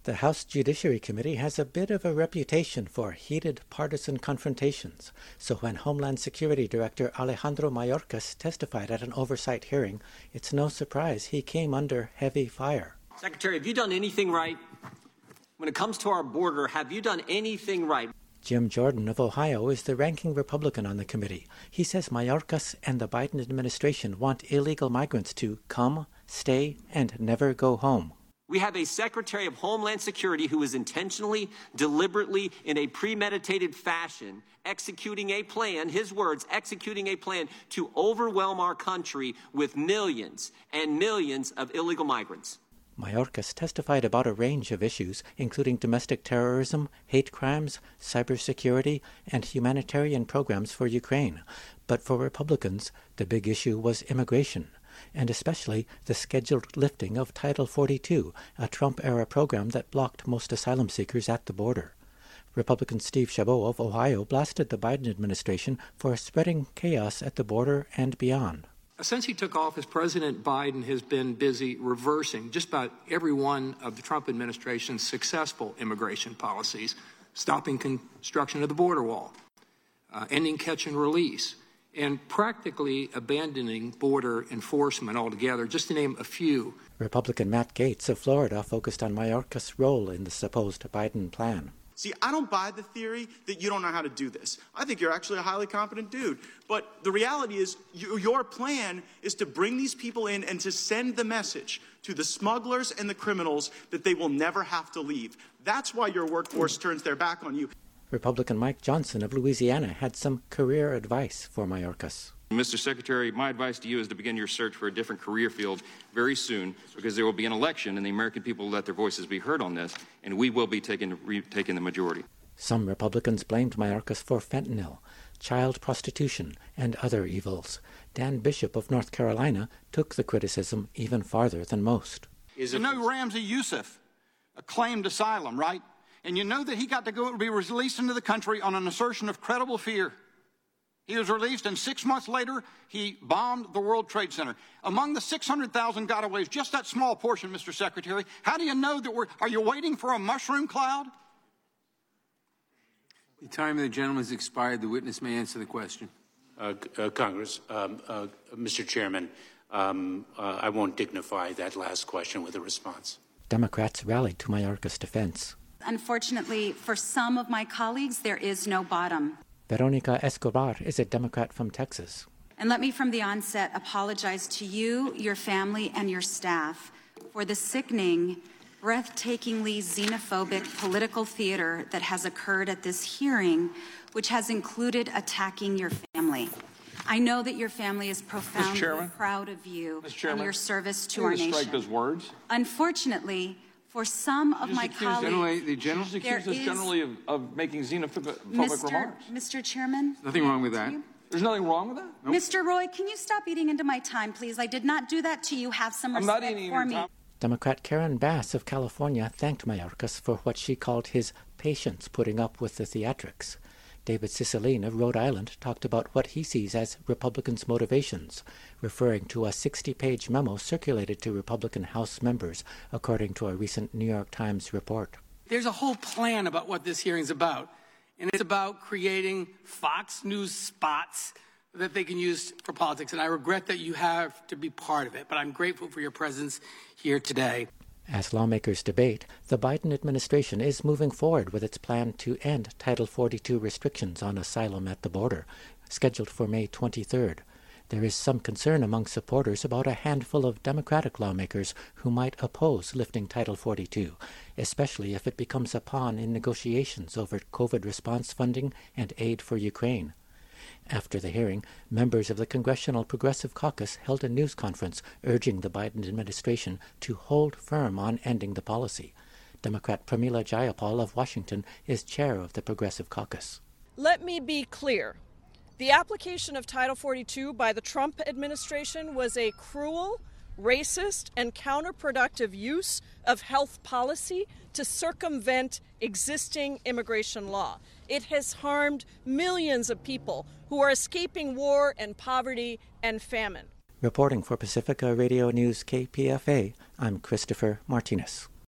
The House Judiciary Committee has a bit of a reputation for heated partisan confrontations, so when Homeland Security Director Alejandro Mayorkas testified at an oversight hearing, it's no surprise he came under heavy fire. Secretary, have you done anything right? When it comes to our border, have you done anything right? Jim Jordan of Ohio is the ranking Republican on the committee. He says Mayorkas and the Biden administration want illegal migrants to come, stay, and never go home. We have a Secretary of Homeland Security who is intentionally, deliberately, in a premeditated fashion, executing a plan, his words, executing a plan to overwhelm our country with millions and millions of illegal migrants. Mayorkas testified about a range of issues, including domestic terrorism, hate crimes, cybersecurity, and humanitarian programs for Ukraine. But for Republicans, the big issue was immigration, and especially the scheduled lifting of Title 42, a Trump-era program that blocked most asylum seekers at the border. Republican Steve Chabot of Ohio blasted the Biden administration for spreading chaos at the border and beyond. Since he took office, President Biden has been busy reversing just about every one of the Trump administration's successful immigration policies, stopping construction of the border wall, ending catch and release, and practically abandoning border enforcement altogether, just to name a few. Republican Matt Gaetz of Florida focused on Mayorkas' role in the supposed Biden plan. See, I don't buy the theory that you don't know how to do this. I think you're actually a highly competent dude. But the reality is your plan is to bring these people in and to send the message to the smugglers and the criminals that they will never have to leave. That's why your workforce turns their back on you. Republican Mike Johnson of Louisiana had some career advice for Mayorkas. Mr. Secretary, my advice to you is to begin your search for a different career field very soon, because there will be an election and the American people will let their voices be heard on this, and we will be taking the majority. Some Republicans blamed Mayorkas for fentanyl, child prostitution, and other evils. Dan Bishop of North Carolina took the criticism even farther than most. You know Ramzi Youssef claimed asylum, right? And you know that he got to go be released into the country on an assertion of credible fear. He was released, and 6 months later, he bombed the World Trade Center. Among the 600,000 gotaways, just that small portion, Mr. Secretary, how do you know that are you waiting for a mushroom cloud? The time of the gentleman has expired. The witness may answer the question. Congress, Mr. Chairman, I won't dignify that last question with a response. Democrats rallied to Mayorkas' defense. Unfortunately, for some of my colleagues, there is no bottom. Veronica Escobar is a Democrat from Texas. And let me from the onset apologize to you, your family, and your staff for the sickening, breathtakingly xenophobic political theater that has occurred at this hearing, which has included attacking your family. I know that your family is profoundly proud of you and your service to our nation. Strike those words. Unfortunately, for some of my colleagues, the general accused us generally of making xenophobic remarks. Mr. Chairman? Nothing wrong with that. There's nothing wrong with that? Nope. Mr. Roy, can you stop eating into my time, please? I did not do that to you. Have some respect for me. Democrat Karen Bass of California thanked Mayorkas for what she called his patience putting up with the theatrics. David Cicilline of Rhode Island talked about what he sees as Republicans' motivations, referring to a 60-page memo circulated to Republican House members, according to a recent New York Times report. There's a whole plan about what this hearing's about, and it's about creating Fox News spots that they can use for politics, and I regret that you have to be part of it, but I'm grateful for your presence here today. As lawmakers debate, the Biden administration is moving forward with its plan to end Title 42 restrictions on asylum at the border, scheduled for May 23rd. There is some concern among supporters about a handful of Democratic lawmakers who might oppose lifting Title 42, especially if it becomes a pawn in negotiations over COVID response funding and aid for Ukraine. After the hearing, members of the Congressional Progressive Caucus held a news conference urging the Biden administration to hold firm on ending the policy. Democrat Pramila Jayapal of Washington is chair of the Progressive Caucus. Let me be clear. The application of Title 42 by the Trump administration was a cruel, racist, and counterproductive use of health policy to circumvent existing immigration law. It has harmed millions of people who are escaping war and poverty and famine. Reporting for Pacifica Radio News KPFA, I'm Christopher Martinez.